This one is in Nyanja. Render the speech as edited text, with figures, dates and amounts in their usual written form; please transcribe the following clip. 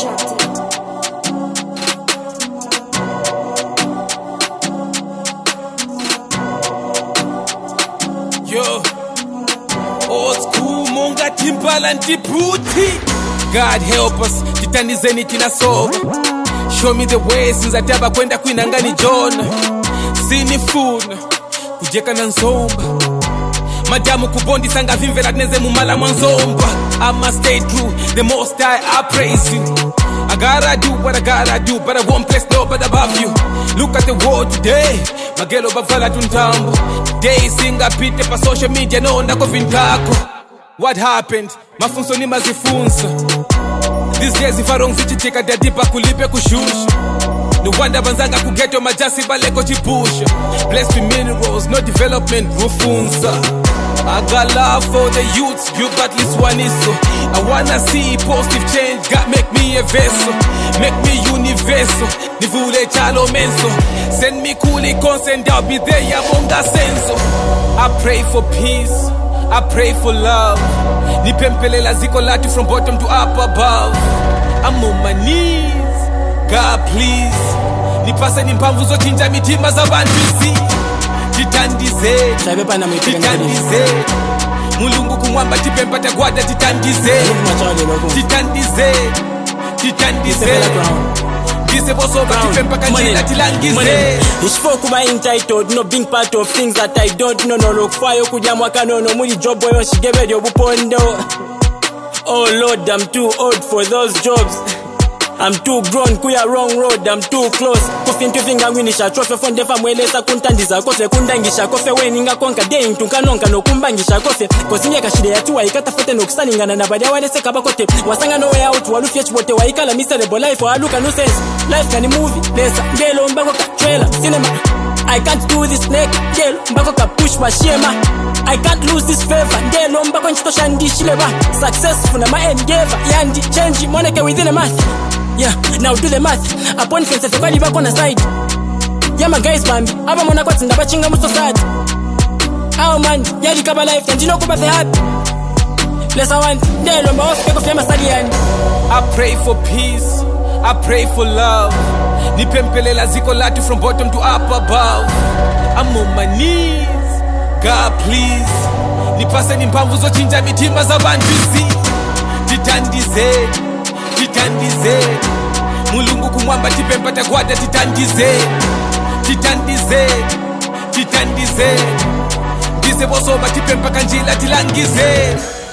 Yo, old school monga timbala ntiputi. God help us, titandizeni tina soba. Show me the way since ataba kwenda kuinanga ni John. Sinifuna kujeka na nzomba. Madamu kubondi sanga vimvela neze mumala mwanzomba. I must stay true, the most I praise you. I gotta do what I gotta do, but I won't place no but above you. Look at the world today, magelo bavala tuntambo. Day singa pite pa social media no ndako vintako. What happened? Mafunso ni mazifunsa. These days if I don't fit take a dipa kulipe kushusha. No wonder banzanga kugeto majasi baleko chibusha. Blessed with minerals, no development rufunsa. I got love for the youths, you got this one is so. I wanna see positive change, God make me a vessel. Make me universal, nivule chalo menso. Send me kuli consent, I'll be there, ya monga senso. I pray for peace, I pray for love. Nipempelela ziko lati from bottom to up above. I'm on my knees, God please. Nipase nimpamvu zo chinja mitima za bandizi. Titandize, titandize. Mulungu kumwamba tipempa tagwada titandize. Titandize, titandize. Dise bosoba tipempa kanjila tilangize. Ishfo kuba entitled, no being part of things that I don't know. No look fayo kuja mwaka no muli job boyo shigebe yo bupondo. Oh Lord, I'm too old for those jobs. I'm too grown, kuya wrong road, I'm too close. Kofi ntufinga ngwinisha trofe fonde fa mwelesa kuntandiza kofe kundangisha kofe weninga konka day ntunkanonka no kumbangisha kofe kosinye kashide yatuwa ikatafute no kusaningana na badia wale seka bakote wasanga no way out walu fetch bote waikala miserable life waluka no sense life can movie lesa ngelo mbako ka trailer cinema I can't do this naked ngelo mbako ka push wa shema I can't lose this favor ngelo mbako nchitosha ndishileba successful na my endeavor yandi change moneke within a month. Yeah, now do the math. Upon fence if you back on the side. Yeah, my guys, bambi. Aba mona kwatsi ndabachinga mu society. Oh man, yali kaba life and you know kuba happy. Bless I want. Ndelo mba ofike kufema sadi yani. I pray for peace. I pray for love. Nipempelela ziko lati from bottom to up above. I'm on my knees. God please. Nipase nimpamvu zo chinja mitima za bandizi. Titandize. Titandize. Mulungu kumwamba tipempa tagwada titandize. Titandize. Titandize. Dise bosoba tipempa kanjila tilangize.